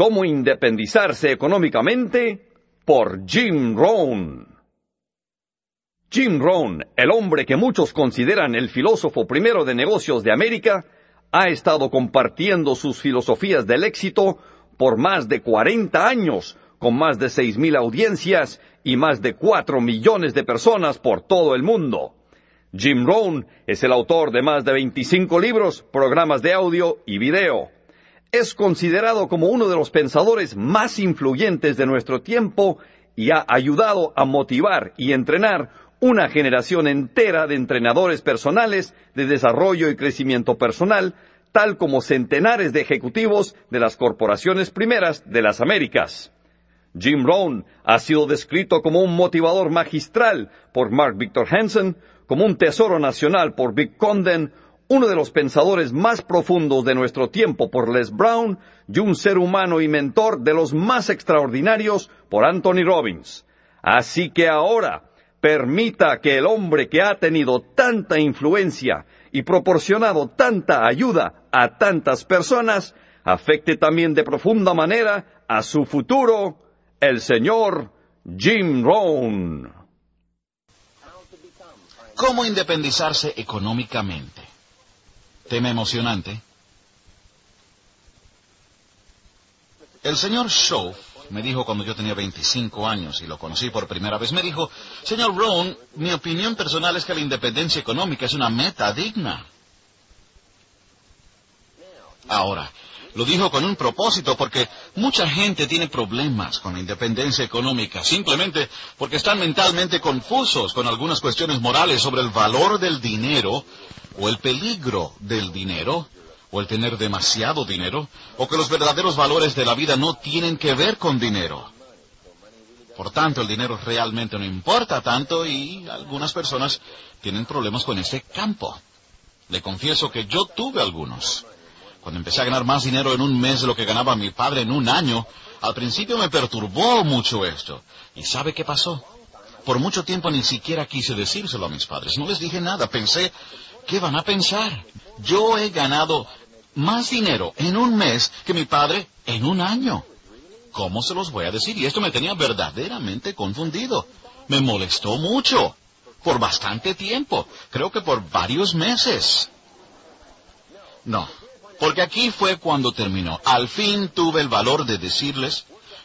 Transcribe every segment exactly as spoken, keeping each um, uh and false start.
Cómo independizarse económicamente por Jim Rohn. Jim Rohn, el hombre que muchos consideran el filósofo primero de negocios de América, ha estado compartiendo sus filosofías del éxito por más de cuarenta años, con más de seis mil audiencias y más de cuatro millones de personas por todo el mundo. Jim Rohn es el autor de más de veinticinco libros, programas de audio y video. Es considerado como uno de los pensadores más influyentes de nuestro tiempo y ha ayudado a motivar y entrenar una generación entera de entrenadores personales de desarrollo y crecimiento personal, tal como centenares de ejecutivos de las corporaciones primeras de las Américas. Jim Rohn ha sido descrito como un motivador magistral por Mark Victor Hansen, como un tesoro nacional por Vic Condon, uno de los pensadores más profundos de nuestro tiempo por Les Brown, y un ser humano y mentor de los más extraordinarios por Anthony Robbins. Así que ahora, permita que el hombre que ha tenido tanta influencia y proporcionado tanta ayuda a tantas personas, afecte también de profunda manera a su futuro, el señor Jim Rohn. ¿Cómo independizarse económicamente? Tema emocionante. El señor Schoaf me dijo cuando yo tenía veinticinco años y lo conocí por primera vez, me dijo, señor Rohn, mi opinión personal es que la independencia económica es una meta digna. Ahora, lo dijo con un propósito porque mucha gente tiene problemas con la independencia económica, simplemente porque están mentalmente confusos con algunas cuestiones morales sobre el valor del dinero o el peligro del dinero, o el tener demasiado dinero, o que los verdaderos valores de la vida no tienen que ver con dinero. Por tanto, el dinero realmente no importa tanto y algunas personas tienen problemas con ese campo. Le confieso que yo tuve algunos. Cuando empecé a ganar más dinero en un mes de lo que ganaba mi padre en un año, al principio me perturbó mucho esto. ¿Y sabe qué pasó? Por mucho tiempo ni siquiera quise decírselo a mis padres. No les dije nada. Pensé, ¿qué van a pensar? Yo he ganado más dinero en un mes que mi padre en un año. ¿Cómo se los voy a decir? Y esto me tenía verdaderamente confundido. Me molestó mucho. Por bastante tiempo. Creo que por varios meses. No, porque aquí fue cuando terminó. Al fin tuve el valor de decirles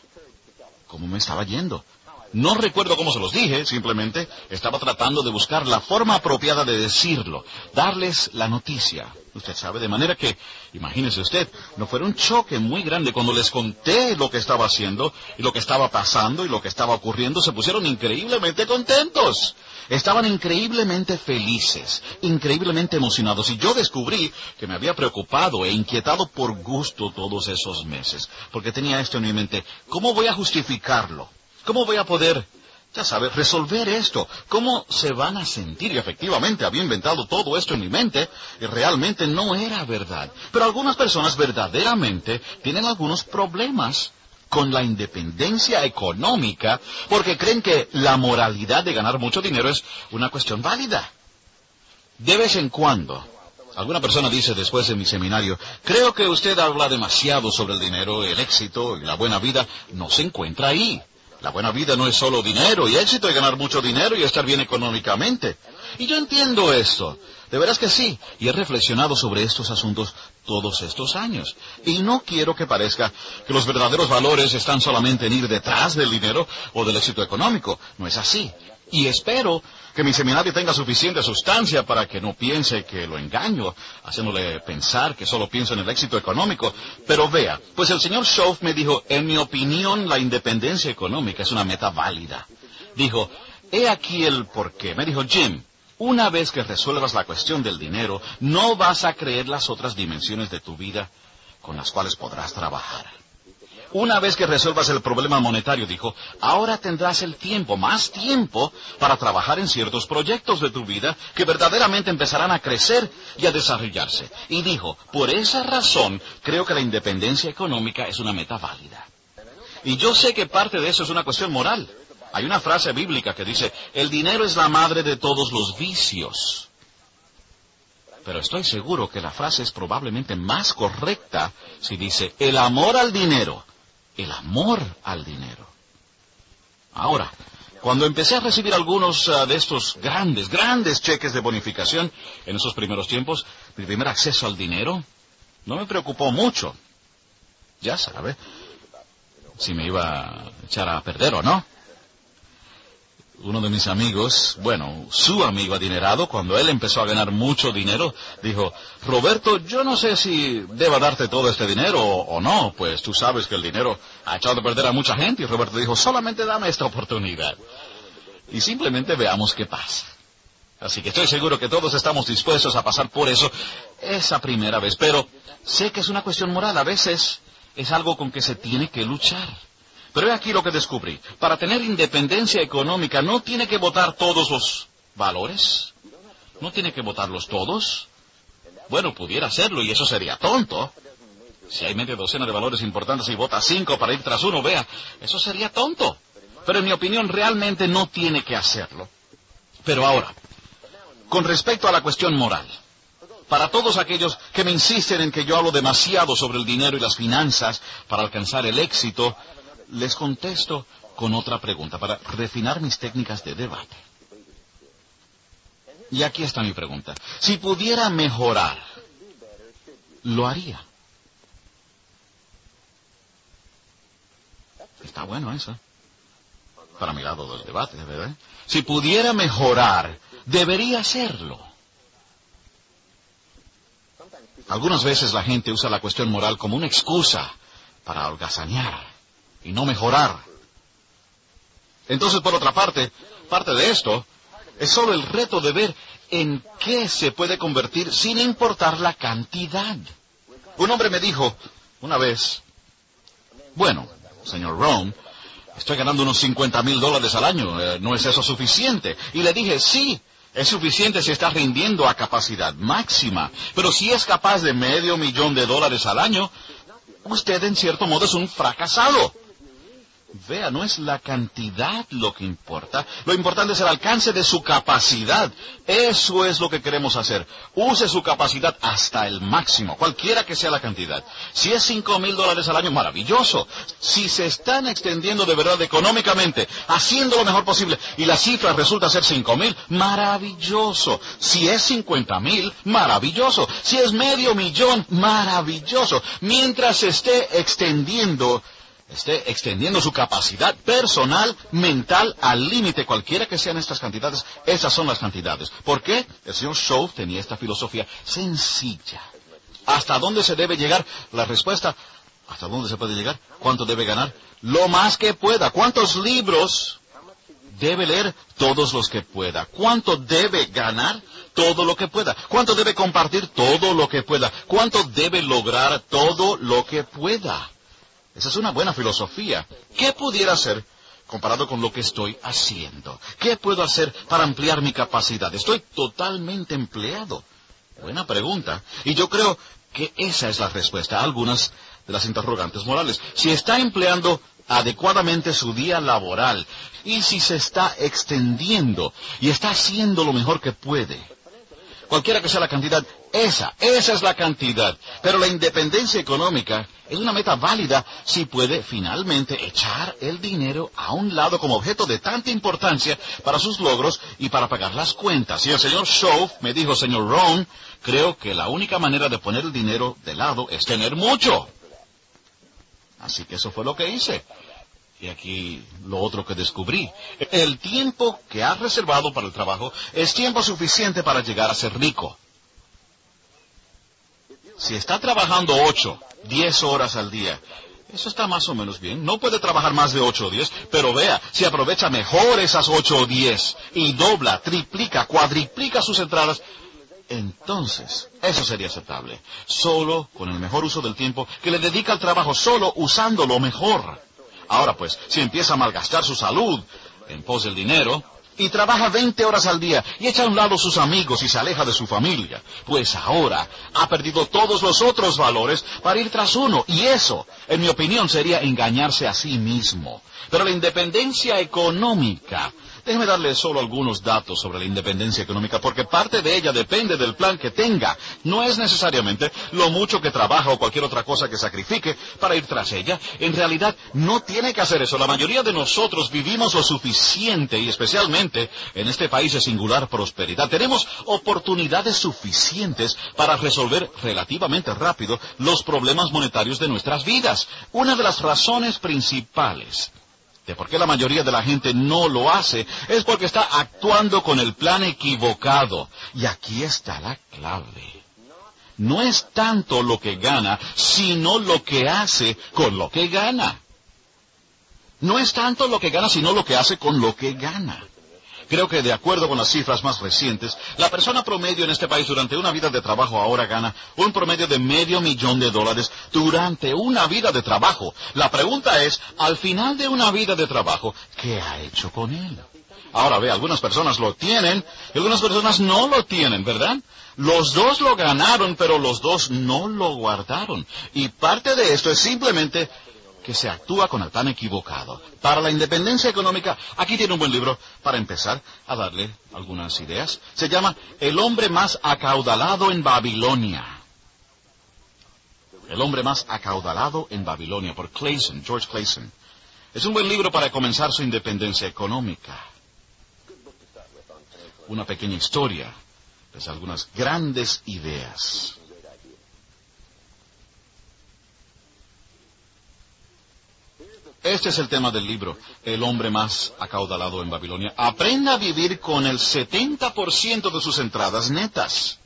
cómo me estaba yendo. No recuerdo cómo se los dije, simplemente estaba tratando de buscar la forma apropiada de decirlo, darles la noticia. Usted sabe, de manera que, imagínese usted, no fue un choque muy grande cuando les conté lo que estaba haciendo, y lo que estaba pasando, y lo que estaba ocurriendo, se pusieron increíblemente contentos. Estaban increíblemente felices, increíblemente emocionados, y yo descubrí que me había preocupado e inquietado por gusto todos esos meses, porque tenía esto en mi mente, ¿cómo voy a justificarlo? ¿Cómo voy a poder, ya sabes, resolver esto? ¿Cómo se van a sentir? Y efectivamente había inventado todo esto en mi mente y realmente no era verdad. Pero algunas personas verdaderamente tienen algunos problemas con la independencia económica porque creen que la moralidad de ganar mucho dinero es una cuestión válida. De vez en cuando, alguna persona dice después de mi seminario, creo que usted habla demasiado sobre el dinero, el éxito y la buena vida. No se encuentra ahí. La buena vida no es solo dinero y éxito y ganar mucho dinero y estar bien económicamente. Y yo entiendo esto. De veras que sí. Y he reflexionado sobre estos asuntos todos estos años. Y no quiero que parezca que los verdaderos valores están solamente en ir detrás del dinero o del éxito económico. No es así. Y espero que mi seminario tenga suficiente sustancia para que no piense que lo engaño, haciéndole pensar que solo pienso en el éxito económico. Pero vea, pues el señor Schoaf me dijo, en mi opinión, la independencia económica es una meta válida. Dijo, he aquí el porqué. Me dijo, Jim, una vez que resuelvas la cuestión del dinero, no vas a creer las otras dimensiones de tu vida con las cuales podrás trabajar. Una vez que resuelvas el problema monetario, dijo, ahora tendrás el tiempo, más tiempo, para trabajar en ciertos proyectos de tu vida que verdaderamente empezarán a crecer y a desarrollarse. Y dijo, por esa razón, creo que la independencia económica es una meta válida. Y yo sé que parte de eso es una cuestión moral. Hay una frase bíblica que dice, el dinero es la madre de todos los vicios. Pero estoy seguro que la frase es probablemente más correcta si dice, el amor al dinero el amor al dinero. Ahora, cuando empecé a recibir algunos uh, de estos grandes, grandes cheques de bonificación en esos primeros tiempos, mi primer acceso al dinero no me preocupó mucho. Ya sabe, si me iba a echar a perder o no. Uno de mis amigos, bueno, su amigo adinerado, cuando él empezó a ganar mucho dinero, dijo, Roberto, yo no sé si deba darte todo este dinero o, o no, pues tú sabes que el dinero ha echado a perder a mucha gente. Y Roberto dijo, solamente dame esta oportunidad. Y simplemente veamos qué pasa. Así que estoy seguro que todos estamos dispuestos a pasar por eso esa primera vez. Pero sé que es una cuestión moral, a veces es algo con que se tiene que luchar. Pero he aquí lo que descubrí. Para tener independencia económica no tiene que votar todos los valores. No tiene que votarlos todos. Bueno, pudiera hacerlo y eso sería tonto. Si hay media docena de valores importantes y vota cinco para ir tras uno, vea, eso sería tonto. Pero en mi opinión realmente no tiene que hacerlo. Pero ahora, con respecto a la cuestión moral, para todos aquellos que me insisten en que yo hablo demasiado sobre el dinero y las finanzas para alcanzar el éxito, les contesto con otra pregunta para refinar mis técnicas de debate. Y aquí está mi pregunta. Si pudiera mejorar, ¿lo haría? Está bueno eso. Para mi lado del debate, ¿verdad? Si pudiera mejorar, debería hacerlo. Algunas veces la gente usa la cuestión moral como una excusa para holgazanear y no mejorar. Entonces, por otra parte, parte de esto es solo el reto de ver en qué se puede convertir sin importar la cantidad. Un hombre me dijo una vez, bueno, señor Rohn, estoy ganando unos cincuenta mil dólares al año, eh, ¿no es eso suficiente? Y le dije, sí, es suficiente si está rindiendo a capacidad máxima, pero si es capaz de medio millón de dólares al año, usted en cierto modo es un fracasado. Vea, no es la cantidad lo que importa. Lo importante es el alcance de su capacidad. Eso es lo que queremos hacer. Use su capacidad hasta el máximo, cualquiera que sea la cantidad. Si es cinco mil dólares al año, maravilloso. Si se están extendiendo de verdad económicamente, haciendo lo mejor posible, y la cifra resulta ser cinco mil, maravilloso. Si es cincuenta mil, maravilloso. Si es medio millón, maravilloso. Mientras se esté extendiendo esté extendiendo su capacidad personal, mental, al límite, cualquiera que sean estas cantidades, esas son las cantidades. ¿Por qué? El señor Shaw tenía esta filosofía sencilla. ¿Hasta dónde se debe llegar? La respuesta, ¿hasta dónde se puede llegar? ¿Cuánto debe ganar? Lo más que pueda. ¿Cuántos libros debe leer? Todos los que pueda. ¿Cuánto debe ganar? Todo lo que pueda. ¿Cuánto debe compartir? Todo lo que pueda. ¿Cuánto debe lograr? Todo lo que pueda. Esa es una buena filosofía. ¿Qué pudiera hacer comparado con lo que estoy haciendo? ¿Qué puedo hacer para ampliar mi capacidad? Estoy totalmente empleado. Buena pregunta. Y yo creo que esa es la respuesta a algunas de las interrogantes morales. Si está empleando adecuadamente su día laboral y si se está extendiendo y está haciendo lo mejor que puede, cualquiera que sea la cantidad, esa, esa es la cantidad. Pero la independencia económica es una meta válida si puede finalmente echar el dinero a un lado como objeto de tanta importancia para sus logros y para pagar las cuentas. Y el señor Shaw me dijo, señor Rohn, creo que la única manera de poner el dinero de lado es tener mucho. Así que eso fue lo que hice. Y aquí lo otro que descubrí. El tiempo que has reservado para el trabajo es tiempo suficiente para llegar a ser rico. Si está trabajando ocho, diez horas al día, eso está más o menos bien. No puede trabajar más de ocho o diez, pero vea, si aprovecha mejor esas ocho o diez y dobla, triplica, cuadriplica sus entradas, entonces eso sería aceptable. Solo con el mejor uso del tiempo que le dedica al trabajo, solo usándolo mejor. Ahora pues, si empieza a malgastar su salud en pos del dinero y trabaja veinte horas al día y echa a un lado sus amigos y se aleja de su familia, pues ahora ha perdido todos los otros valores para ir tras uno. Y eso, en mi opinión, sería engañarse a sí mismo. Pero la independencia económica Déjeme darle solo algunos datos sobre la independencia económica, porque parte de ella depende del plan que tenga. No es necesariamente lo mucho que trabaja o cualquier otra cosa que sacrifique para ir tras ella. En realidad, no tiene que hacer eso. La mayoría de nosotros vivimos lo suficiente, y especialmente en este país de singular prosperidad. Tenemos oportunidades suficientes para resolver relativamente rápido los problemas monetarios de nuestras vidas. Una de las razones principales de por qué la mayoría de la gente no lo hace es porque está actuando con el plan equivocado. Y aquí está la clave. No es tanto lo que gana, sino lo que hace con lo que gana. No es tanto lo que gana, sino lo que hace con lo que gana. Creo que de acuerdo con las cifras más recientes, la persona promedio en este país durante una vida de trabajo ahora gana un promedio de medio millón de dólares durante una vida de trabajo. La pregunta es, al final de una vida de trabajo, ¿qué ha hecho con él? Ahora ve, algunas personas lo tienen y algunas personas no lo tienen, ¿verdad? Los dos lo ganaron, pero los dos no lo guardaron. Y parte de esto es simplemente que se actúa con el plan equivocado. Para la independencia económica, aquí tiene un buen libro para empezar a darle algunas ideas. Se llama El hombre más acaudalado en Babilonia. El hombre más acaudalado en Babilonia, por Clayson, George Clayson. Es un buen libro para comenzar su independencia económica. Una pequeña historia, pues algunas grandes ideas. Este es el tema del libro, El hombre más acaudalado en Babilonia. Aprenda a vivir con el setenta por ciento de sus entradas netas.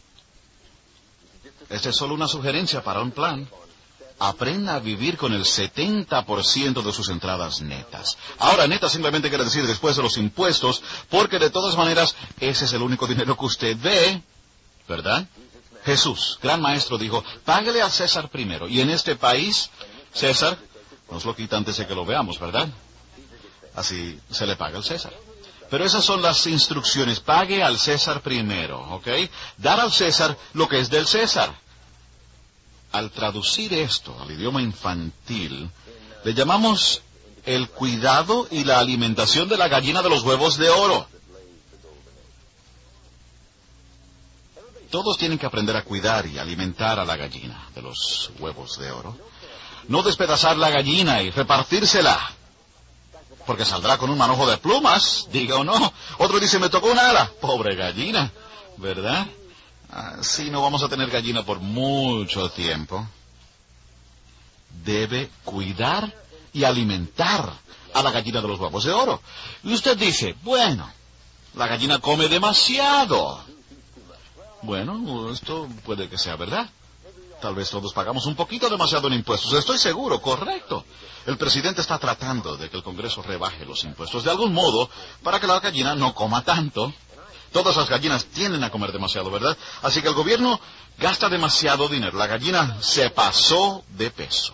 Esta es solo una sugerencia para un plan. Aprenda a vivir con el setenta por ciento de sus entradas netas. Ahora, netas simplemente quiere decir después de los impuestos, porque de todas maneras, ese es el único dinero que usted ve, ¿verdad? Jesús, gran maestro, dijo, páguele a César primero. Y en este país, César nos lo quita antes de que lo veamos, ¿verdad? Así se le paga al César. Pero esas son las instrucciones. Pague al César primero, ¿ok? Dar al César lo que es del César. Al traducir esto al idioma infantil, le llamamos el cuidado y la alimentación de la gallina de los huevos de oro. Todos tienen que aprender a cuidar y alimentar a la gallina de los huevos de oro. No despedazar la gallina y repartírsela, porque saldrá con un manojo de plumas, diga o no. Otro dice, me tocó una ala. Pobre gallina, ¿verdad? Así no vamos a tener gallina por mucho tiempo. Debe cuidar y alimentar a la gallina de los huevos de oro. Y usted dice, bueno, la gallina come demasiado. Bueno, esto puede que sea verdad. Tal vez todos pagamos un poquito demasiado en impuestos. Estoy seguro, correcto. El presidente está tratando de que el Congreso rebaje los impuestos de algún modo para que la gallina no coma tanto. Todas las gallinas tienden a comer demasiado, ¿verdad? Así que el gobierno gasta demasiado dinero. La gallina se pasó de peso.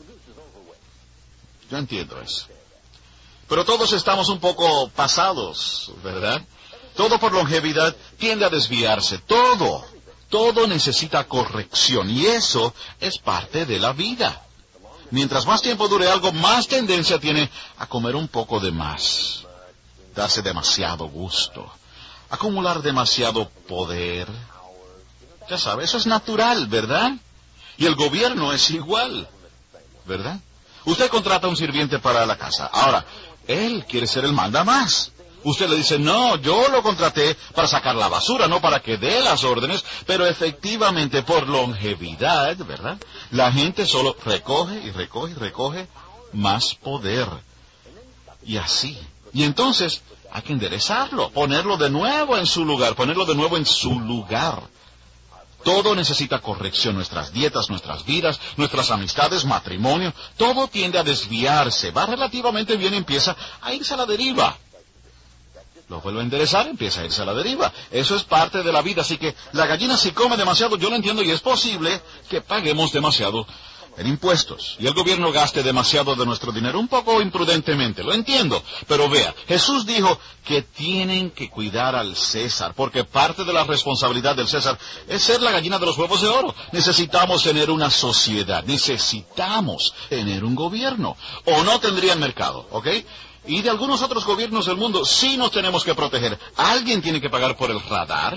Yo entiendo eso. Pero todos estamos un poco pasados, ¿verdad? Todo por longevidad tiende a desviarse. Todo. Todo necesita corrección, y eso es parte de la vida. Mientras más tiempo dure algo, más tendencia tiene a comer un poco de más, darse demasiado gusto, acumular demasiado poder. Ya sabe, eso es natural, ¿verdad? Y el gobierno es igual, ¿verdad? Usted contrata a un sirviente para la casa. Ahora, él quiere ser el mandamás. Usted le dice, no, yo lo contraté para sacar la basura, no para que dé las órdenes, pero efectivamente por longevidad, ¿verdad? La gente solo recoge y recoge y recoge más poder. Y así. Y entonces hay que enderezarlo, ponerlo de nuevo en su lugar, ponerlo de nuevo en su lugar. Todo necesita corrección, nuestras dietas, nuestras vidas, nuestras amistades, matrimonio, todo tiende a desviarse, va relativamente bien y empieza a irse a la deriva. Lo vuelve a enderezar, empieza a irse a la deriva. Eso es parte de la vida, así que la gallina si come demasiado, yo lo entiendo, y es posible que paguemos demasiado en impuestos, y el gobierno gaste demasiado de nuestro dinero, un poco imprudentemente, lo entiendo. Pero vea, Jesús dijo que tienen que cuidar al César, porque parte de la responsabilidad del César es ser la gallina de los huevos de oro. Necesitamos tener una sociedad, necesitamos tener un gobierno, o no tendrían mercado, ¿ok? y de algunos otros gobiernos del mundo, sí nos tenemos que proteger. ¿Alguien tiene que pagar por el radar?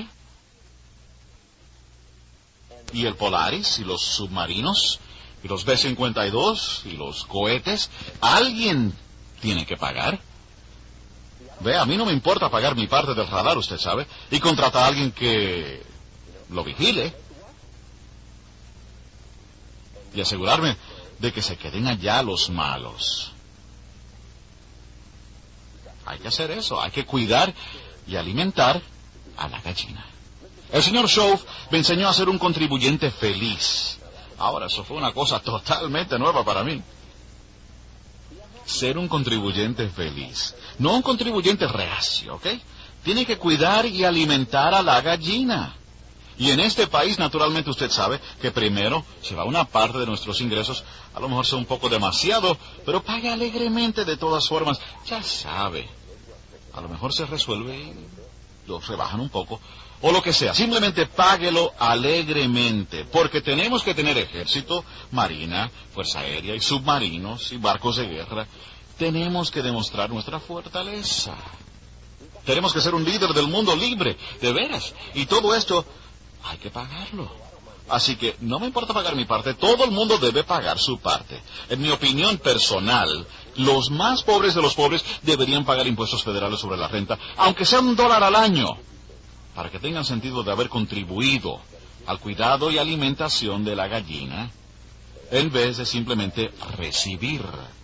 ¿Y el Polaris? ¿Y los submarinos? ¿Y los B cincuenta y dos? ¿Y los cohetes? ¿Alguien tiene que pagar? Ve, a mí no me importa pagar mi parte del radar, usted sabe, y contratar a alguien que lo vigile. Y asegurarme de que se queden allá los malos. Hay que hacer eso, hay que cuidar y alimentar a la gallina. El señor Shove me enseñó a ser un contribuyente feliz. Ahora, eso fue una cosa totalmente nueva para mí. Ser un contribuyente feliz. No un contribuyente reacio, ¿ok? Tiene que cuidar y alimentar a la gallina. Y en este país, naturalmente, usted sabe que primero se va una parte de nuestros ingresos, a lo mejor sea un poco demasiado, pero pague alegremente de todas formas. Ya sabe, a lo mejor se resuelve y lo rebajan un poco, o lo que sea. Simplemente páguelo alegremente, porque tenemos que tener ejército, marina, fuerza aérea y submarinos y barcos de guerra. Tenemos que demostrar nuestra fortaleza. Tenemos que ser un líder del mundo libre, de veras. Y todo esto hay que pagarlo. Así que no me importa pagar mi parte, todo el mundo debe pagar su parte. En mi opinión personal, los más pobres de los pobres deberían pagar impuestos federales sobre la renta, aunque sea un dólar al año, para que tengan sentido de haber contribuido al cuidado y alimentación de la gallina, en vez de simplemente recibir.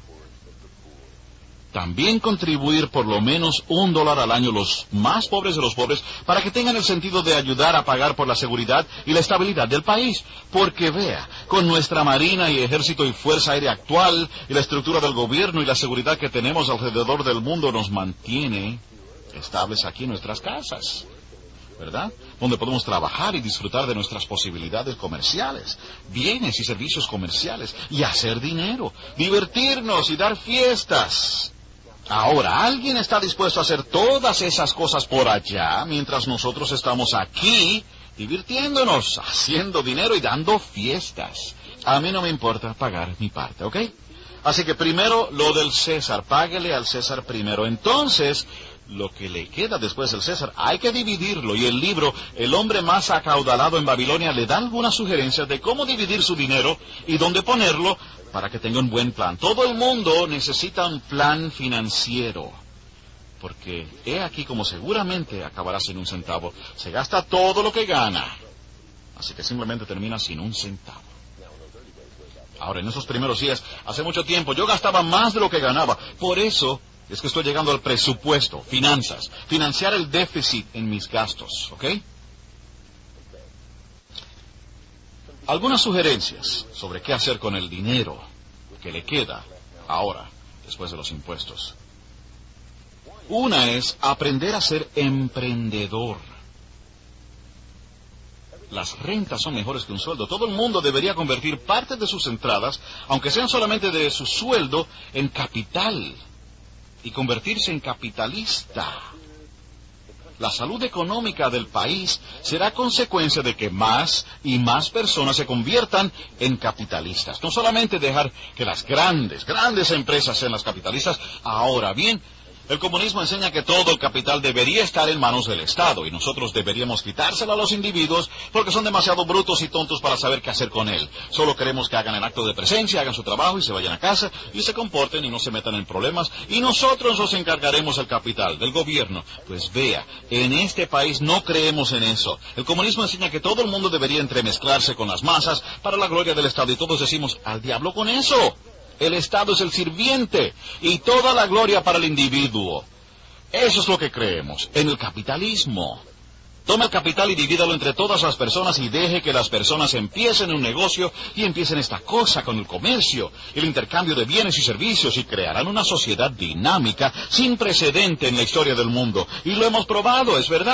También contribuir por lo menos un dólar al año los más pobres de los pobres para que tengan el sentido de ayudar a pagar por la seguridad y la estabilidad del país. Porque vea, con nuestra marina y ejército y fuerza aérea actual y la estructura del gobierno y la seguridad que tenemos alrededor del mundo nos mantiene estables aquí en nuestras casas, ¿verdad? Donde podemos trabajar y disfrutar de nuestras posibilidades comerciales, bienes y servicios comerciales, y hacer dinero, divertirnos y dar fiestas. Ahora, ¿alguien está dispuesto a hacer todas esas cosas por allá mientras nosotros estamos aquí divirtiéndonos, haciendo dinero y dando fiestas? A mí no me importa pagar mi parte, ¿ok? Así que primero lo del César, páguele al César primero. Entonces, lo que le queda después del César, hay que dividirlo. Y el libro, El hombre más acaudalado en Babilonia, le da algunas sugerencias de cómo dividir su dinero y dónde ponerlo para que tenga un buen plan. Todo el mundo necesita un plan financiero, porque he aquí como seguramente acabará sin un centavo. Se gasta todo lo que gana, así que simplemente termina sin un centavo. Ahora, en esos primeros días, hace mucho tiempo, yo gastaba más de lo que ganaba. Por eso es que estoy llegando al presupuesto, finanzas, financiar el déficit en mis gastos, ¿ok? Algunas sugerencias sobre qué hacer con el dinero que le queda ahora, después de los impuestos. Una es aprender a ser emprendedor. Las rentas son mejores que un sueldo. Todo el mundo debería convertir parte de sus entradas, aunque sean solamente de su sueldo, en capital y convertirse en capitalista. La salud económica del país será consecuencia de que más y más personas se conviertan en capitalistas. No solamente dejar que las grandes, grandes empresas sean las capitalistas. Ahora bien, el comunismo enseña que todo el capital debería estar en manos del Estado y nosotros deberíamos quitárselo a los individuos porque son demasiado brutos y tontos para saber qué hacer con él. Solo queremos que hagan el acto de presencia, hagan su trabajo y se vayan a casa y se comporten y no se metan en problemas y nosotros nos encargaremos del capital, del gobierno. Pues vea, en este país no creemos en eso. El comunismo enseña que todo el mundo debería entremezclarse con las masas para la gloria del Estado y todos decimos, al diablo con eso. El Estado es el sirviente y toda la gloria para el individuo. Eso es lo que creemos, en el capitalismo. Toma el capital y divídalo entre todas las personas y deje que las personas empiecen un negocio y empiecen esta cosa con el comercio, el intercambio de bienes y servicios y crearán una sociedad dinámica sin precedente en la historia del mundo. Y lo hemos probado, es verdad.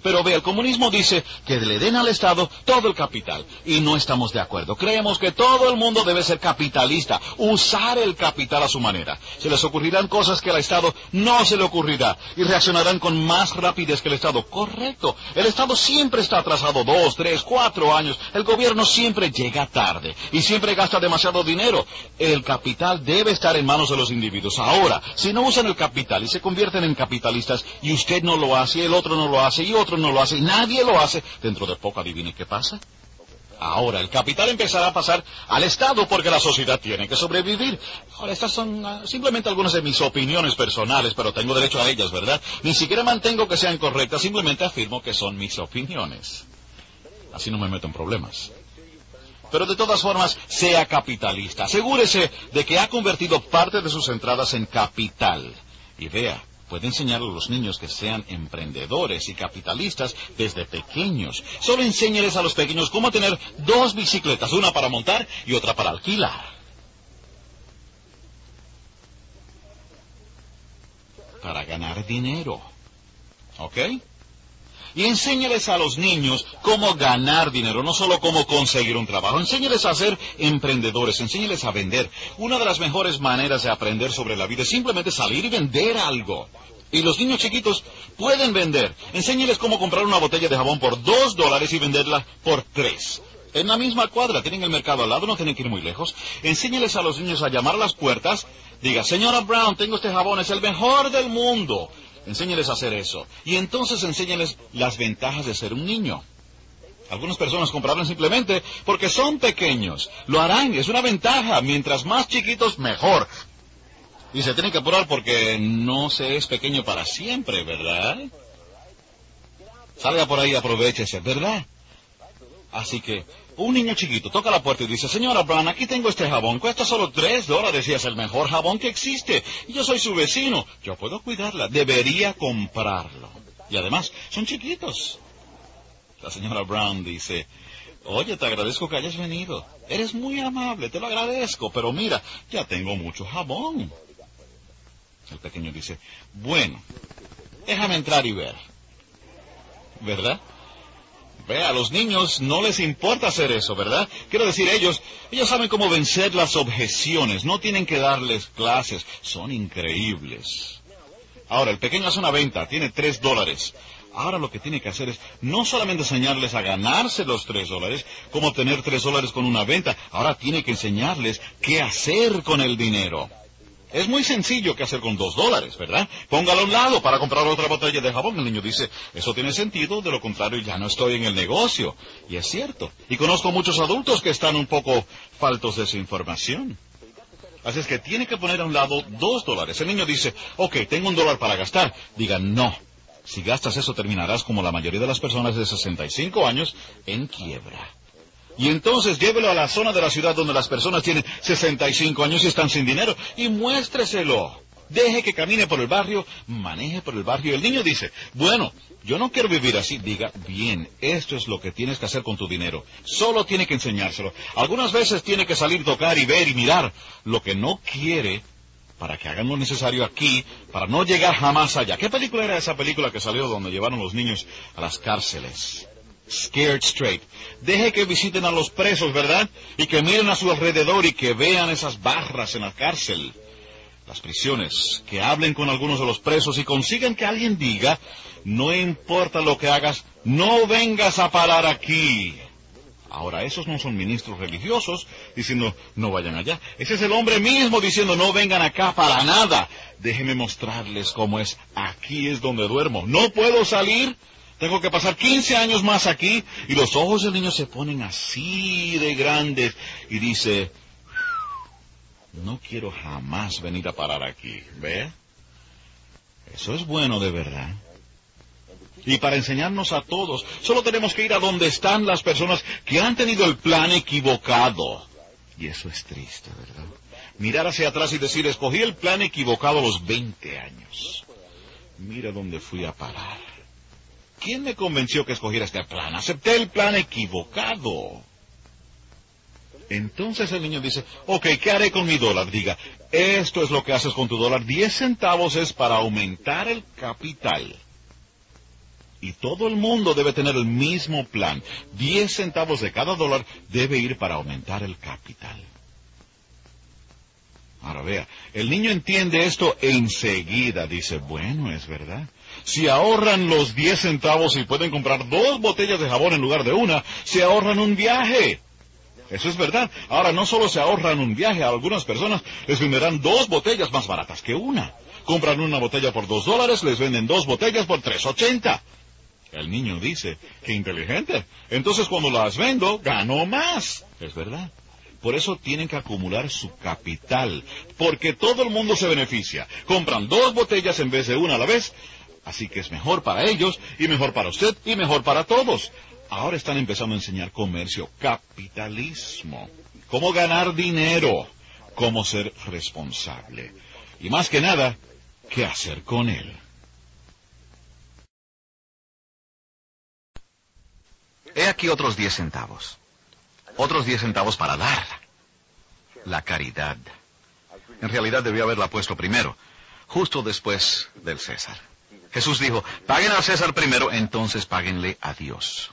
Pero ve, el comunismo dice que le den al Estado todo el capital. Y no estamos de acuerdo. Creemos que todo el mundo debe ser capitalista, usar el capital a su manera. Se les ocurrirán cosas que al Estado no se le ocurrirá. Y reaccionarán con más rapidez que el Estado. Correcto. El Estado siempre está atrasado dos, tres, cuatro años. El gobierno siempre llega tarde. Y siempre gasta demasiado dinero. El capital debe estar en manos de los individuos. Ahora, si no usan el capital y se convierten en capitalistas, y usted no lo hace, y el otro no lo hace, y otro no lo hace, y nadie lo hace, dentro de poco adivine qué pasa. Ahora, el capital empezará a pasar al Estado porque la sociedad tiene que sobrevivir. Ahora, estas son uh, simplemente algunas de mis opiniones personales, pero tengo derecho a ellas, ¿verdad? Ni siquiera mantengo que sean correctas, simplemente afirmo que son mis opiniones. Así no me meto en problemas. Pero de todas formas, sea capitalista. Asegúrese de que ha convertido parte de sus entradas en capital. Y vea, puede enseñarle a los niños que sean emprendedores y capitalistas desde pequeños. Solo enséñeles a los pequeños cómo tener dos bicicletas, una para montar y otra para alquilar. Para ganar dinero. ¿Ok? Y enséñeles a los niños cómo ganar dinero, no solo cómo conseguir un trabajo. Enséñeles a ser emprendedores, enséñeles a vender. Una de las mejores maneras de aprender sobre la vida es simplemente salir y vender algo. Y los niños chiquitos pueden vender. Enséñeles cómo comprar una botella de jabón por dos dólares y venderla por tres. En la misma cuadra, tienen el mercado al lado, no tienen que ir muy lejos. Enséñeles a los niños a llamar a las puertas. Diga, señora Brown, tengo este jabón, es el mejor del mundo. Enséñeles a hacer eso. Y entonces enséñeles las ventajas de ser un niño. Algunas personas comprarán simplemente porque son pequeños. Lo harán, es una ventaja. Mientras más chiquitos, mejor. Y se tienen que apurar porque no se es pequeño para siempre, ¿verdad? Salga por ahí y aprovéchese, ¿verdad? Así que, un niño chiquito toca la puerta y dice, señora Brown, aquí tengo este jabón, cuesta solo tres dólares y es el mejor jabón que existe. Y yo soy su vecino, yo puedo cuidarla, debería comprarlo. Y además, son chiquitos. La señora Brown dice, oye, te agradezco que hayas venido. Eres muy amable, te lo agradezco, pero mira, ya tengo mucho jabón. El pequeño dice, bueno, déjame entrar y ver. ¿Verdad? Ve, a los niños no les importa hacer eso, ¿verdad? Quiero decir, ellos, ellos saben cómo vencer las objeciones, no tienen que darles clases, son increíbles. Ahora, el pequeño hace una venta, tiene tres dólares. Ahora lo que tiene que hacer es no solamente enseñarles a ganarse los tres dólares, como tener tres dólares con una venta, ahora tiene que enseñarles qué hacer con el dinero. Es muy sencillo qué hacer con dos dólares, ¿verdad? Póngalo a un lado para comprar otra botella de jabón. El niño dice, eso tiene sentido, de lo contrario ya no estoy en el negocio. Y es cierto. Y conozco muchos adultos que están un poco faltos de esa información. Así es que tiene que poner a un lado dos dólares. El niño dice, ok, tengo un dólar para gastar. Diga, no. Si gastas eso terminarás como la mayoría de las personas de sesenta y cinco años en quiebra. Y entonces llévelo a la zona de la ciudad donde las personas tienen sesenta y cinco años y están sin dinero y muéstreselo. Deje que camine por el barrio, maneje por el barrio. El niño dice, bueno, yo no quiero vivir así. Diga, bien, esto es lo que tienes que hacer con tu dinero. Solo tiene que enseñárselo. Algunas veces tiene que salir, tocar y ver y mirar lo que no quiere para que hagan lo necesario aquí, para no llegar jamás allá. ¿Qué película era esa película que salió donde llevaron los niños a las cárceles? Scared Straight. Deje que visiten a los presos, ¿verdad? Y que miren a su alrededor y que vean esas barras en la cárcel, las prisiones, que hablen con algunos de los presos y consigan que alguien diga, no importa lo que hagas, no vengas a parar aquí. Ahora, esos no son ministros religiosos diciendo, no vayan allá. Ese es el hombre mismo diciendo, no vengan acá para nada. Déjenme mostrarles cómo es. Aquí es donde duermo. No puedo salir. Tengo que pasar quince años más aquí. Y los ojos del niño se ponen así de grandes. Y dice, no quiero jamás venir a parar aquí. ¿Ve? Eso es bueno de verdad. Y para enseñarnos a todos, solo tenemos que ir a donde están las personas que han tenido el plan equivocado. Y eso es triste, ¿verdad? Mirar hacia atrás y decir, escogí el plan equivocado a los veinte años. Mira dónde fui a parar. ¿Quién me convenció que escogiera este plan? Acepté el plan equivocado. Entonces el niño dice, ok, ¿qué haré con mi dólar? Diga, esto es lo que haces con tu dólar. Diez centavos es para aumentar el capital. Y todo el mundo debe tener el mismo plan. Diez centavos de cada dólar debe ir para aumentar el capital. Ahora vea, el niño entiende esto e enseguida dice, bueno, es verdad. Si ahorran los diez centavos y pueden comprar dos botellas de jabón en lugar de una, se ahorran un viaje. Eso es verdad. Ahora no solo se ahorran un viaje, a algunas personas les venderán dos botellas más baratas que una. Compran una botella por dos dólares, les venden dos botellas por tres ochenta. El niño dice, qué inteligente. Entonces cuando las vendo, gano más. Es verdad. Por eso tienen que acumular su capital, porque todo el mundo se beneficia. Compran dos botellas en vez de una a la vez, así que es mejor para ellos, y mejor para usted, y mejor para todos. Ahora están empezando a enseñar comercio, capitalismo, cómo ganar dinero, cómo ser responsable, y más que nada, qué hacer con él. He aquí otros diez centavos. Otros diez centavos para dar. La caridad. En realidad debió haberla puesto primero, justo después del César. Jesús dijo, paguen al César primero, entonces páguenle a Dios.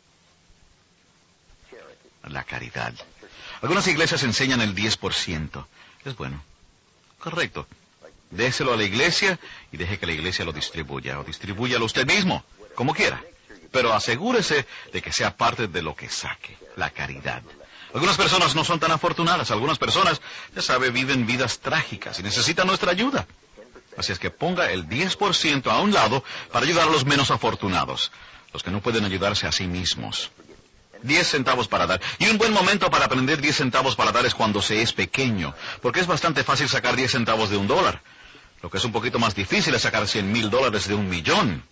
La caridad. Algunas iglesias enseñan el diez por ciento. Es bueno. Correcto. Déselo a la iglesia y deje que la iglesia lo distribuya, o distribúyalo usted mismo, como quiera. Pero asegúrese de que sea parte de lo que saque, la caridad. Algunas personas no son tan afortunadas, algunas personas, ya sabe, viven vidas trágicas y necesitan nuestra ayuda. Así es que ponga el diez por ciento a un lado para ayudar a los menos afortunados, los que no pueden ayudarse a sí mismos. diez centavos para dar. Y un buen momento para aprender diez centavos para dar es cuando se es pequeño, porque es bastante fácil sacar diez centavos de un dólar. Lo que es un poquito más difícil es sacar cien mil dólares de un millón.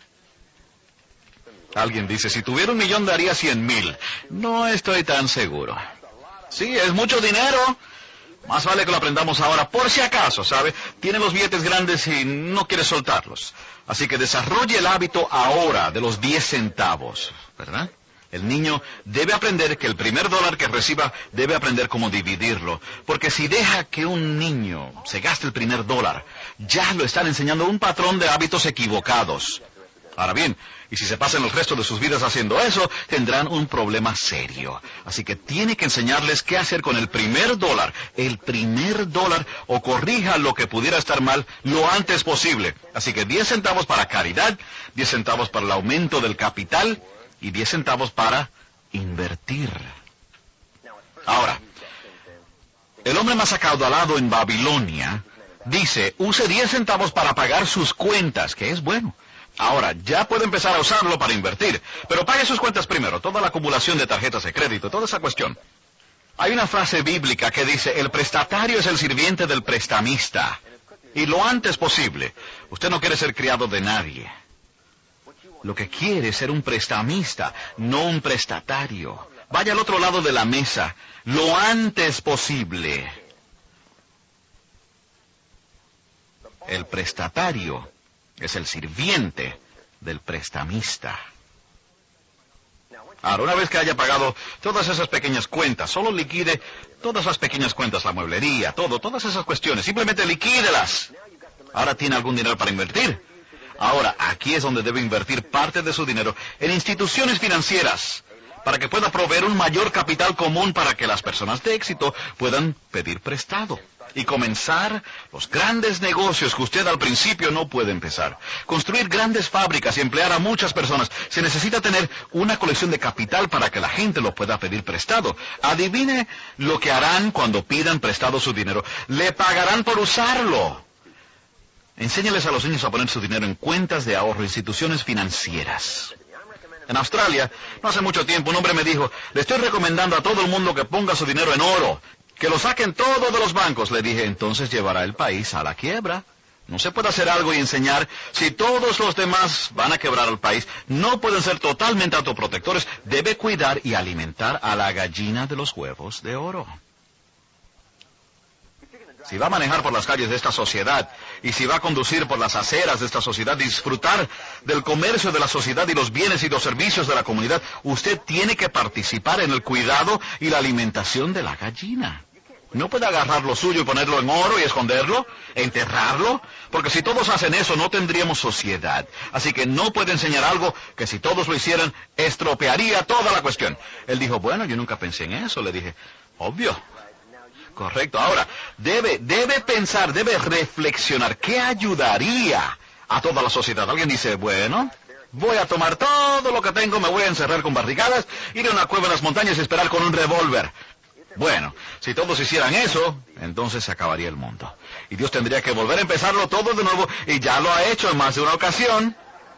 Alguien dice, si tuviera un millón daría cien mil. No estoy tan seguro. Sí, es mucho dinero. Más vale que lo aprendamos ahora, por si acaso, ¿sabe? Tiene los billetes grandes y no quiere soltarlos. Así que desarrolle el hábito ahora de los diez centavos, ¿verdad? El niño debe aprender que el primer dólar que reciba debe aprender cómo dividirlo. Porque si deja que un niño se gaste el primer dólar, ya lo están enseñando un patrón de hábitos equivocados. Ahora bien, y si se pasan el resto de sus vidas haciendo eso, tendrán un problema serio. Así que tiene que enseñarles qué hacer con el primer dólar, el primer dólar, o corrija lo que pudiera estar mal lo antes posible. Así que diez centavos para caridad, diez centavos para el aumento del capital, y diez centavos para invertir. Ahora, el hombre más acaudalado en Babilonia dice, use diez centavos para pagar sus cuentas, que es bueno. Ahora, ya puede empezar a usarlo para invertir, pero pague sus cuentas primero, toda la acumulación de tarjetas de crédito, toda esa cuestión. Hay una frase bíblica que dice, el prestatario es el sirviente del prestamista, y lo antes posible. Usted no quiere ser criado de nadie. Lo que quiere es ser un prestamista, no un prestatario. Vaya al otro lado de la mesa, lo antes posible. El prestatario es el sirviente del prestamista. Ahora, una vez que haya pagado todas esas pequeñas cuentas, solo liquide todas las pequeñas cuentas, la mueblería, todo, todas esas cuestiones, simplemente liquídelas. Ahora tiene algún dinero para invertir. Ahora, aquí es donde debe invertir parte de su dinero en instituciones financieras, para que pueda proveer un mayor capital común para que las personas de éxito puedan pedir prestado y comenzar los grandes negocios que usted al principio no puede empezar. Construir grandes fábricas y emplear a muchas personas. Se necesita tener una colección de capital para que la gente lo pueda pedir prestado. Adivine lo que harán cuando pidan prestado su dinero. Le pagarán por usarlo. Enséñales a los niños a poner su dinero en cuentas de ahorro, instituciones financieras. En Australia, no hace mucho tiempo, un hombre me dijo, le estoy recomendando a todo el mundo que ponga su dinero en oro, que lo saquen todo de los bancos. Le dije, entonces llevará el país a la quiebra. No se puede hacer algo y enseñar si todos los demás van a quebrar al país. No pueden ser totalmente autoprotectores. Debe cuidar y alimentar a la gallina de los huevos de oro. Si va a manejar por las calles de esta sociedad, y si va a conducir por las aceras de esta sociedad, disfrutar del comercio de la sociedad y los bienes y los servicios de la comunidad, usted tiene que participar en el cuidado y la alimentación de la gallina. No puede agarrar lo suyo y ponerlo en oro y esconderlo, enterrarlo, porque si todos hacen eso no tendríamos sociedad. Así que no puede enseñar algo que si todos lo hicieran estropearía toda la cuestión. Él dijo, bueno, yo nunca pensé en eso. Le dije, obvio. Correcto. Ahora, debe, debe pensar, debe reflexionar. ¿Qué ayudaría a toda la sociedad? Alguien dice, bueno, voy a tomar todo lo que tengo, me voy a encerrar con barricadas, ir a una cueva en las montañas y esperar con un revólver. Bueno, si todos hicieran eso, entonces se acabaría el mundo. Y Dios tendría que volver a empezarlo todo de nuevo, y ya lo ha hecho en más de una ocasión.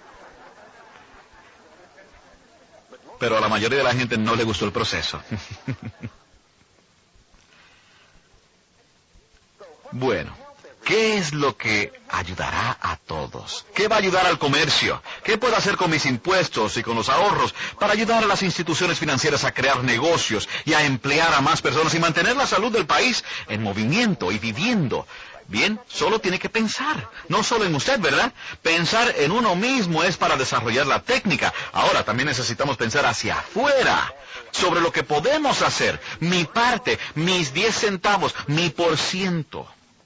Pero a la mayoría de la gente no le gustó el proceso. Bueno, ¿qué es lo que ayudará a todos? ¿Qué va a ayudar al comercio? ¿Qué puedo hacer con mis impuestos y con los ahorros para ayudar a las instituciones financieras a crear negocios y a emplear a más personas y mantener la salud del país en movimiento y viviendo? Bien, solo tiene que pensar, no solo en usted, ¿verdad? Pensar en uno mismo es para desarrollar la técnica. Ahora también necesitamos pensar hacia afuera, sobre lo que podemos hacer, mi parte, mis diez centavos, mi por ciento.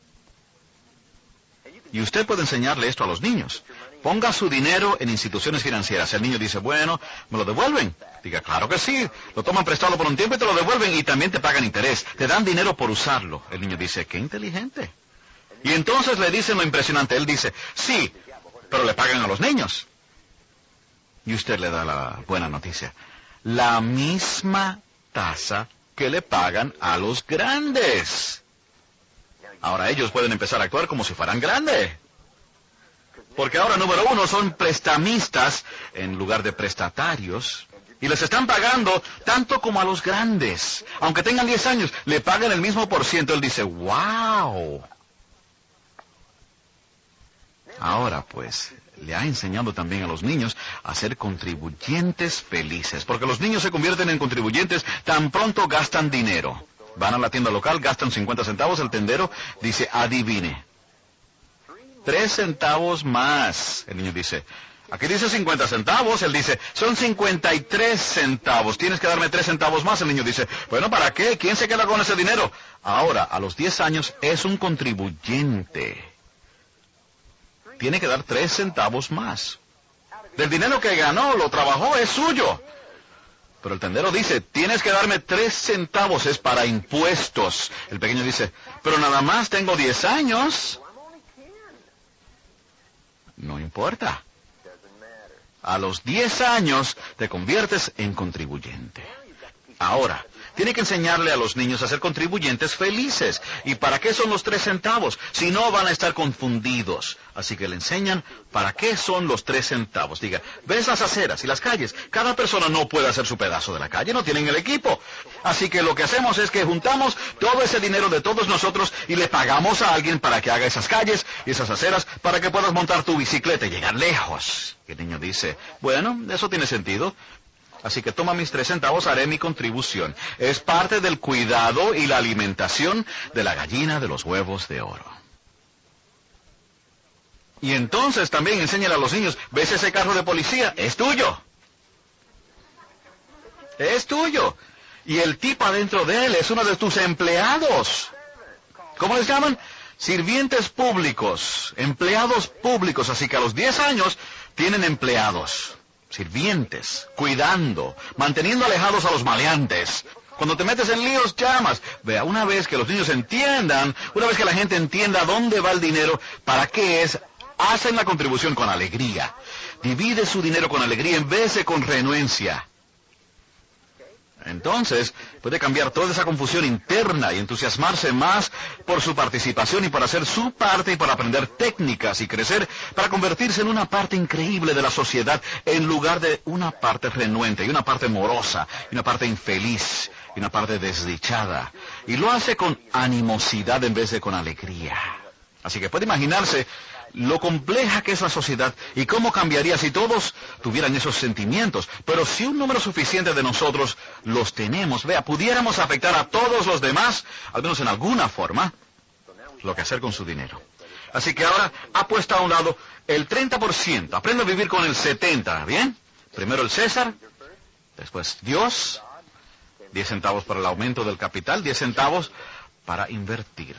Y usted puede enseñarle esto a los niños. Ponga su dinero en instituciones financieras. El niño dice, bueno, ¿me lo devuelven? Diga, claro que sí. Lo toman prestado por un tiempo y te lo devuelven y también te pagan interés. Te dan dinero por usarlo. El niño dice, qué inteligente. Y entonces le dicen lo impresionante. Él dice, sí, pero le pagan a los niños. Y usted le da la buena noticia. La misma tasa que le pagan a los grandes. Ahora ellos pueden empezar a actuar como si fueran grandes. Porque ahora, número uno, son prestamistas en lugar de prestatarios. Y les están pagando tanto como a los grandes. Aunque tengan diez años, le pagan el mismo por ciento. Él dice, wow. Ahora, pues, le ha enseñado también a los niños a ser contribuyentes felices. Porque los niños se convierten en contribuyentes tan pronto gastan dinero. Van a la tienda local, gastan cincuenta centavos, el tendero dice, adivine. Tres centavos más. El niño dice, aquí dice cincuenta centavos, él dice, son cincuenta y tres centavos, tienes que darme tres centavos más. El niño dice, bueno, ¿para qué? ¿Quién se queda con ese dinero? Ahora, a los diez años, es un contribuyente. Tiene que dar tres centavos más. Del dinero que ganó, lo trabajó, es suyo. Pero el tendero dice, tienes que darme tres centavos, es para impuestos. El pequeño dice, pero nada más tengo diez años. No importa. A los diez años te conviertes en contribuyente. Ahora, tiene que enseñarle a los niños a ser contribuyentes felices. ¿Y para qué son los tres centavos? Si no, van a estar confundidos. Así que le enseñan para qué son los tres centavos. Diga, ves las aceras y las calles. Cada persona no puede hacer su pedazo de la calle, no tienen el equipo. Así que lo que hacemos es que juntamos todo ese dinero de todos nosotros y le pagamos a alguien para que haga esas calles y esas aceras para que puedas montar tu bicicleta y llegar lejos. Y el niño dice, bueno, eso tiene sentido. Así que toma mis tres centavos, haré mi contribución. Es parte del cuidado y la alimentación de la gallina de los huevos de oro. Y entonces también enséñale a los niños, ¿ves ese carro de policía? Es tuyo. Es tuyo. Y el tipo adentro de él es uno de tus empleados. ¿Cómo les llaman? Sirvientes públicos, empleados públicos. Así que a los diez años tienen empleados. Sirvientes, cuidando, manteniendo alejados a los maleantes. Cuando te metes en líos, llamas. Vea, una vez que los niños entiendan, una vez que la gente entienda dónde va el dinero, para qué es, hacen la contribución con alegría. Divide su dinero con alegría en vez de con renuencia. Entonces, puede cambiar toda esa confusión interna y entusiasmarse más por su participación y por hacer su parte y por aprender técnicas y crecer para convertirse en una parte increíble de la sociedad en lugar de una parte renuente y una parte morosa y una parte infeliz y una parte desdichada. Y lo hace con animosidad en vez de con alegría. Así que puede imaginarse lo compleja que es la sociedad y cómo cambiaría si todos tuvieran esos sentimientos. Pero si un número suficiente de nosotros los tenemos, vea, pudiéramos afectar a todos los demás, al menos en alguna forma, lo que hacer con su dinero. Así que ahora ha puesto a un lado el treinta por ciento. Aprende a vivir con el setenta por ciento, ¿bien? Primero el César, después Dios, diez centavos para el aumento del capital, diez centavos para invertir.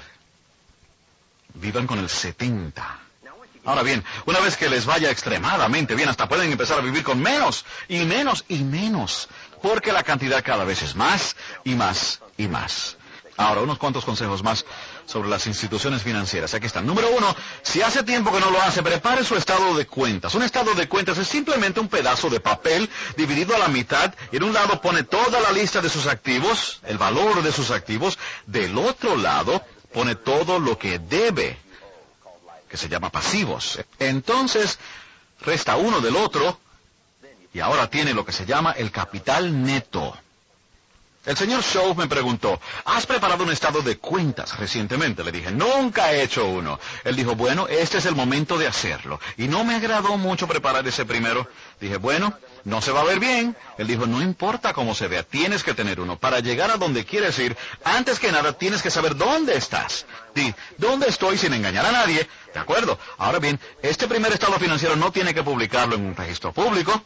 Vivan con el setenta. Ahora bien, una vez que les vaya extremadamente bien, hasta pueden empezar a vivir con menos, y menos, y menos, porque la cantidad cada vez es más, y más, y más. Ahora, unos cuantos consejos más sobre las instituciones financieras. Aquí están. Número uno, si hace tiempo que no lo hace, prepare su estado de cuentas. Un estado de cuentas es simplemente un pedazo de papel dividido a la mitad, y en un lado pone toda la lista de sus activos, el valor de sus activos, del otro lado pone todo lo que debe, que se llama pasivos. Entonces, resta uno del otro, y ahora tiene lo que se llama el capital neto. El señor Shaw me preguntó, ¿has preparado un estado de cuentas recientemente? Le dije, nunca he hecho uno. Él dijo, bueno, este es el momento de hacerlo. Y no me agradó mucho preparar ese primero. Dije, bueno, no se va a ver bien. Él dijo, no importa cómo se vea, tienes que tener uno. Para llegar a donde quieres ir, antes que nada tienes que saber dónde estás. Di, ¿dónde estoy sin engañar a nadie? De acuerdo. Ahora bien, este primer estado financiero no tiene que publicarlo en un registro público.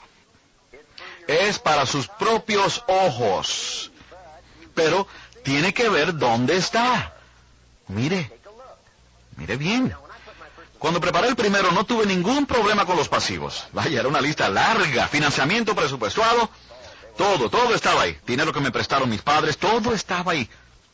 Es para sus propios ojos. Pero tiene que ver dónde está. Mire, mire bien. Cuando preparé el primero no tuve ningún problema con los pasivos. Vaya, era una lista larga, financiamiento presupuestado, todo, todo estaba ahí. Dinero que me prestaron mis padres, todo estaba ahí.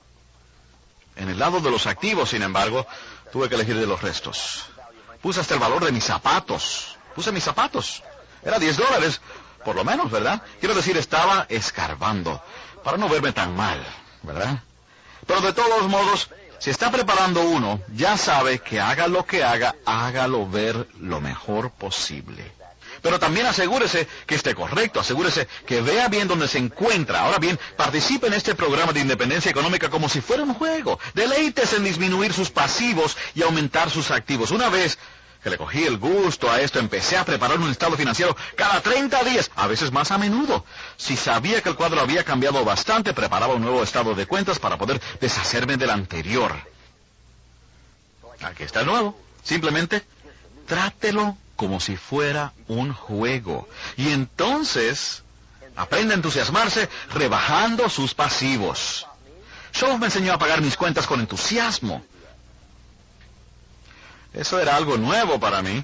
En el lado de los activos, sin embargo, tuve que elegir de los restos. Puse hasta el valor de mis zapatos. Puse mis zapatos. Era diez dólares, por lo menos, ¿verdad? Quiero decir, estaba escarbando, para no verme tan mal, ¿verdad? Pero de todos modos, si está preparando uno, ya sabe que haga lo que haga, hágalo ver lo mejor posible. Pero también asegúrese que esté correcto, asegúrese que vea bien dónde se encuentra. Ahora bien, participe en este programa de independencia económica como si fuera un juego. Deleítese en disminuir sus pasivos y aumentar sus activos. Una vez que le cogí el gusto a esto, empecé a preparar un estado financiero cada treinta días, a veces más a menudo. Si sabía que el cuadro había cambiado bastante, preparaba un nuevo estado de cuentas para poder deshacerme del anterior. Aquí está el nuevo. Simplemente trátelo como si fuera un juego. Y entonces aprenda a entusiasmarse rebajando sus pasivos. Shaw me enseñó a pagar mis cuentas con entusiasmo. Eso era algo nuevo para mí.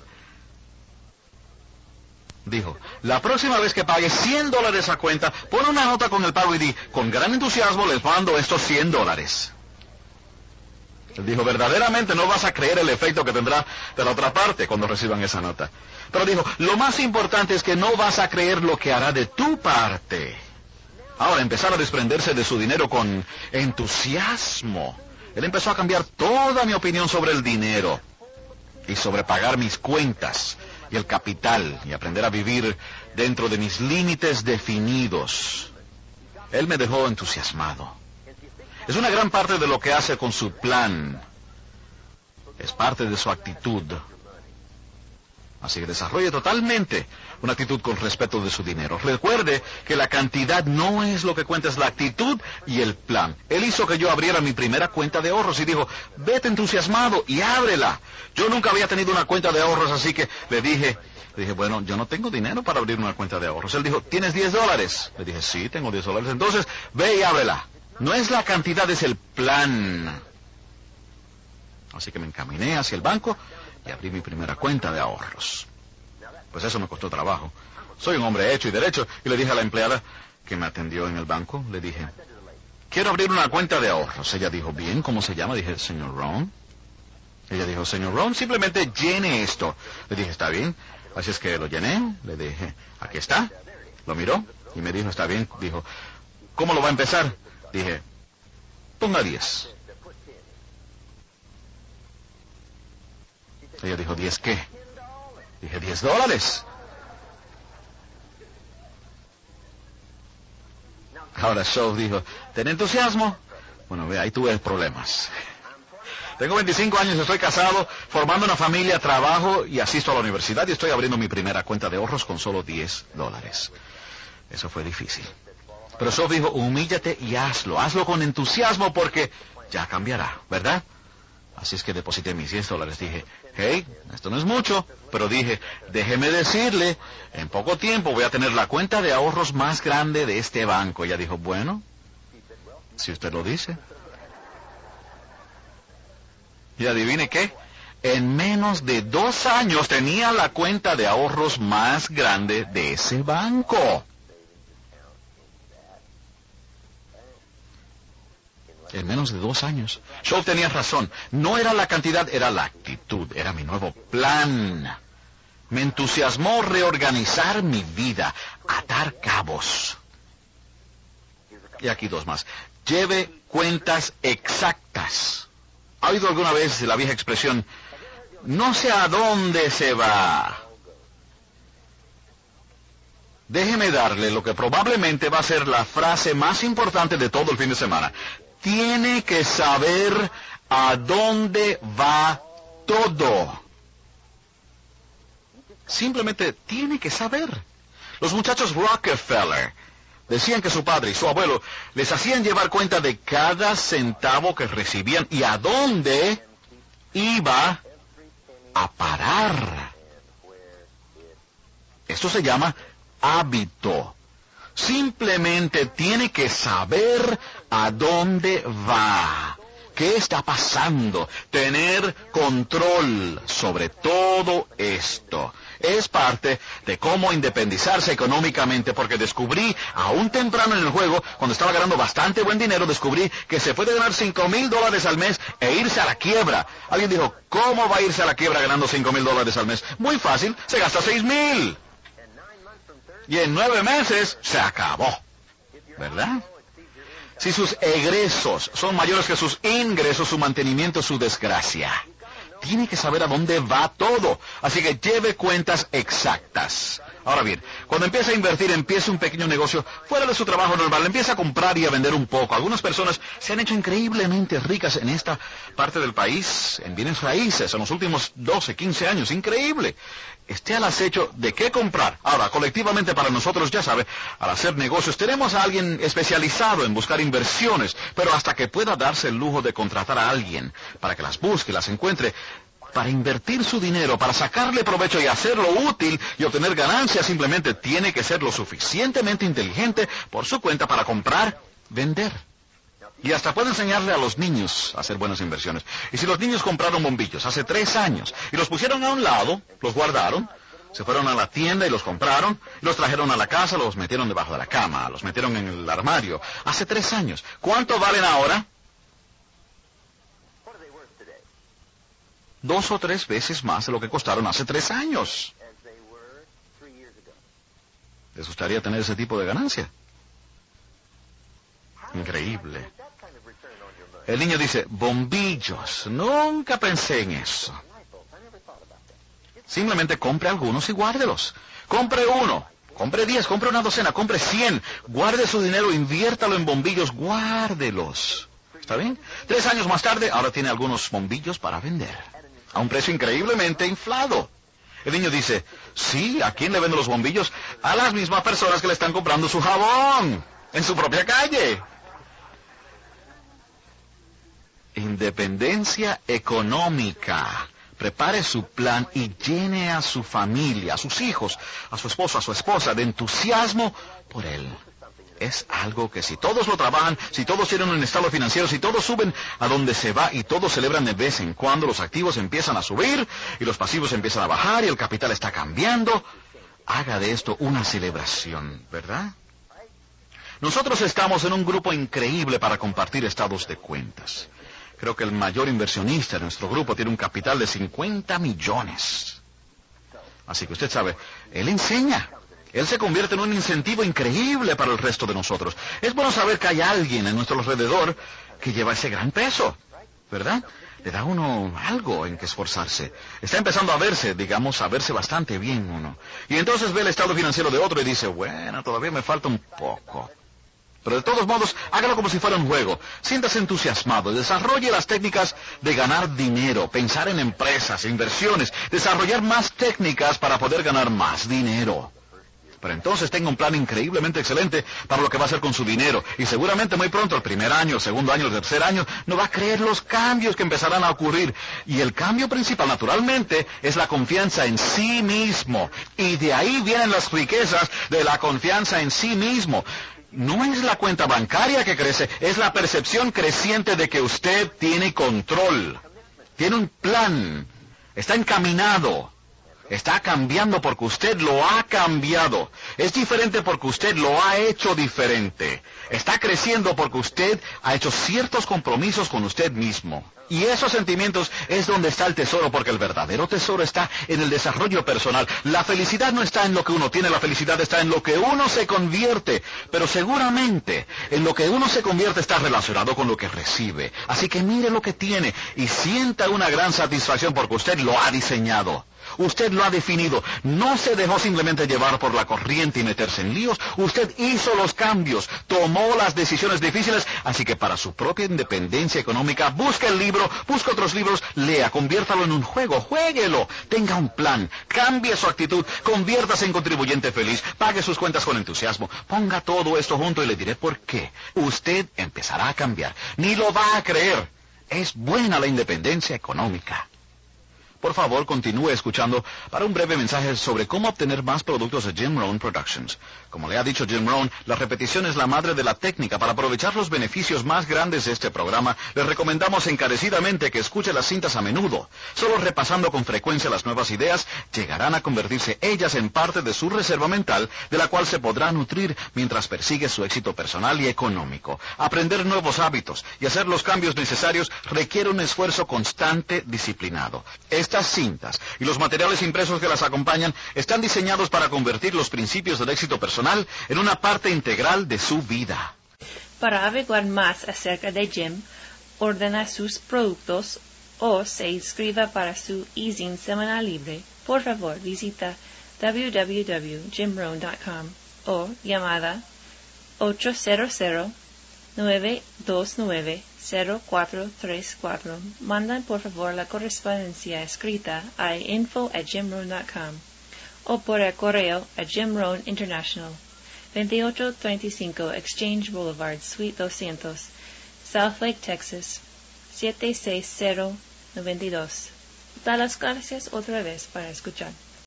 Dijo, la próxima vez que pague cien dólares a cuenta, pon una nota con el pago y di, con gran entusiasmo les mando estos cien dólares. Él dijo, verdaderamente no vas a creer el efecto que tendrá de la otra parte cuando reciban esa nota. Pero dijo, lo más importante es que no vas a creer lo que hará de tu parte. Ahora, empezar a desprenderse de su dinero con entusiasmo. Él empezó a cambiar toda mi opinión sobre el dinero y sobre pagar mis cuentas y el capital y aprender a vivir dentro de mis límites definidos. Él me dejó entusiasmado. Es una gran parte de lo que hace con su plan. Es parte de su actitud. Así que desarrolle totalmente una actitud con respecto de su dinero. Recuerde que la cantidad no es lo que cuenta, es la actitud y el plan. Él hizo que yo abriera mi primera cuenta de ahorros y dijo, vete entusiasmado y ábrela. Yo nunca había tenido una cuenta de ahorros, así que le dije, le dije, bueno, yo no tengo dinero para abrir una cuenta de ahorros. Él dijo, ¿tienes diez dólares? Le dije, sí, tengo diez dólares. Entonces, ve y ábrela. No es la cantidad, es el plan. Así que me encaminé hacia el banco y abrí mi primera cuenta de ahorros. Pues eso me costó trabajo. Soy un hombre hecho y derecho. Y le dije a la empleada que me atendió en el banco, le dije, quiero abrir una cuenta de ahorros. Ella dijo, bien, ¿cómo se llama? Dije, señor Rohn. Ella dijo, señor Rohn, simplemente llene esto. Le dije, está bien. Así es que lo llené. Le dije, aquí está. Lo miró y me dijo, está bien. Dijo, ¿cómo lo va a empezar? Dije, ponga diez. Ella dijo, ¿diez qué? Dije, diez dólares. Ahora Shaw dijo, ¿ten entusiasmo? Bueno, ve, ahí tuve problemas. Tengo veinticinco años, estoy casado, formando una familia, trabajo y asisto a la universidad y estoy abriendo mi primera cuenta de ahorros con solo diez dólares. Eso fue difícil. Pero Shaw dijo, humíllate y hazlo, hazlo con entusiasmo porque ya cambiará, ¿verdad? Así es que deposité mis diez dólares. Dije, hey, esto no es mucho, pero dije, déjeme decirle, en poco tiempo voy a tener la cuenta de ahorros más grande de este banco. Ella dijo, bueno, si usted lo dice. Y adivine qué, en menos de dos años tenía la cuenta de ahorros más grande de ese banco. En menos de dos años. Schultz tenía razón. No era la cantidad, era la actitud. Era mi nuevo plan. Me entusiasmó reorganizar mi vida, atar cabos. Y aquí dos más. Lleve cuentas exactas. ¿Ha oído alguna vez la vieja expresión, no sé a dónde se va? Déjeme darle lo que probablemente va a ser la frase más importante de todo el fin de semana. Tiene que saber a dónde va todo. Simplemente tiene que saber. Los muchachos Rockefeller decían que su padre y su abuelo les hacían llevar cuenta de cada centavo que recibían y a dónde iba a parar. Esto se llama hábito. Simplemente tiene que saber a dónde va, qué está pasando, tener control sobre todo esto. Es parte de cómo independizarse económicamente, porque descubrí, aún temprano en el juego, cuando estaba ganando bastante buen dinero, descubrí que se puede ganar cinco mil dólares al mes e irse a la quiebra. Alguien dijo, ¿cómo va a irse a la quiebra ganando cinco mil dólares al mes? Muy fácil, se gasta seis mil. Y en nueve meses se acabó, ¿verdad? Si sus egresos son mayores que sus ingresos, su mantenimiento es su desgracia. Tiene que saber a dónde va todo, así que lleve cuentas exactas. Ahora bien, cuando empieza a invertir, empieza un pequeño negocio fuera de su trabajo normal, empieza a comprar y a vender un poco. Algunas personas se han hecho increíblemente ricas en esta parte del país, en bienes raíces, en los últimos doce, quince años. Increíble. Esté al acecho de qué comprar. Ahora, colectivamente para nosotros, ya sabe, al hacer negocios tenemos a alguien especializado en buscar inversiones, pero hasta que pueda darse el lujo de contratar a alguien para que las busque, las encuentre, para invertir su dinero, para sacarle provecho y hacerlo útil y obtener ganancias, simplemente tiene que ser lo suficientemente inteligente por su cuenta para comprar, vender. Y hasta puede enseñarle a los niños a hacer buenas inversiones. Y si los niños compraron bombillos hace tres años y los pusieron a un lado, los guardaron, se fueron a la tienda y los compraron, los trajeron a la casa, los metieron debajo de la cama, los metieron en el armario, hace tres años. ¿Cuánto valen ahora? Dos o tres veces más de lo que costaron hace tres años. ¿Les gustaría tener ese tipo de ganancia? Increíble. El niño dice, bombillos, nunca pensé en eso. Simplemente compre algunos y guárdelos. Compre uno, compre diez, compre una docena, compre cien. Guarde su dinero, inviértalo en bombillos, guárdelos. ¿Está bien? Tres años más tarde, ahora tiene algunos bombillos para vender. A un precio increíblemente inflado. El niño dice, sí, ¿a quién le vendo los bombillos? A las mismas personas que le están comprando su jabón en su propia calle. Independencia económica. Prepare su plan y llene a su familia, a sus hijos, a su esposo, a su esposa, de entusiasmo por él. Es algo que si todos lo trabajan, si todos tienen un estado financiero, si todos suben a donde se va y todos celebran de vez en cuando, los activos empiezan a subir y los pasivos empiezan a bajar y el capital está cambiando, haga de esto una celebración, ¿verdad? Nosotros estamos en un grupo increíble para compartir estados de cuentas. Creo que el mayor inversionista de nuestro grupo tiene un capital de cincuenta millones. Así que usted sabe, él enseña. Él se convierte en un incentivo increíble para el resto de nosotros. Es bueno saber que hay alguien en nuestro alrededor que lleva ese gran peso, ¿verdad? Le da a uno algo en que esforzarse. Está empezando a verse, digamos, a verse bastante bien uno. Y entonces ve el estado financiero de otro y dice, bueno, todavía me falta un poco. Pero de todos modos, hágalo como si fuera un juego. Siéntase entusiasmado, desarrolle las técnicas de ganar dinero, pensar en empresas, inversiones, desarrollar más técnicas para poder ganar más dinero. Pero entonces tenga un plan increíblemente excelente para lo que va a hacer con su dinero. Y seguramente muy pronto, el primer año, el segundo año, el tercer año, no va a creer los cambios que empezarán a ocurrir. Y el cambio principal, naturalmente, es la confianza en sí mismo. Y de ahí vienen las riquezas de la confianza en sí mismo. No es la cuenta bancaria que crece, es la percepción creciente de que usted tiene control. Tiene un plan. Está encaminado. Está cambiando porque usted lo ha cambiado. Es diferente porque usted lo ha hecho diferente. Está creciendo porque usted ha hecho ciertos compromisos con usted mismo. Y esos sentimientos es donde está el tesoro, porque el verdadero tesoro está en el desarrollo personal. La felicidad no está en lo que uno tiene, la felicidad está en lo que uno se convierte. Pero seguramente en lo que uno se convierte está relacionado con lo que recibe. Así que mire lo que tiene y sienta una gran satisfacción porque usted lo ha diseñado. Usted lo ha definido. No se dejó simplemente llevar por la corriente y meterse en líos. Usted hizo los cambios, tomó las decisiones difíciles. Así que para su propia independencia económica, busque el libro, busque otros libros, lea, conviértalo en un juego, juéguelo. Tenga un plan, cambie su actitud, conviértase en contribuyente feliz, pague sus cuentas con entusiasmo. Ponga todo esto junto y le diré por qué. Usted empezará a cambiar. Ni lo va a creer. Es buena la independencia económica. Por favor, continúe escuchando para un breve mensaje sobre cómo obtener más productos de Jim Rohn Productions. Como le ha dicho Jim Rohn, la repetición es la madre de la técnica. Para aprovechar los beneficios más grandes de este programa, les recomendamos encarecidamente que escuche las cintas a menudo. Solo repasando con frecuencia las nuevas ideas, llegarán a convertirse ellas en parte de su reserva mental, de la cual se podrá nutrir mientras persigue su éxito personal y económico. Aprender nuevos hábitos y hacer los cambios necesarios requiere un esfuerzo constante, disciplinado. Estas cintas y los materiales impresos que las acompañan están diseñados para convertir los principios del éxito personal en una parte integral de su vida. Para averiguar más acerca de Jim, ordena sus productos o se inscriba para su e-zine semanal libre, por favor visita w w w punto jim rohn punto com o llamada ocho cero cero, nueve dos nueve, cero cuatro tres cuatro. Mandan por favor la correspondencia escrita a info at jim rohn punto com o por el correo a Jim Rohn International, veintiocho treinta y cinco Exchange Boulevard, Suite doscientos, Southlake, Texas, siete seis cero nueve dos. Da las gracias otra vez para escuchar.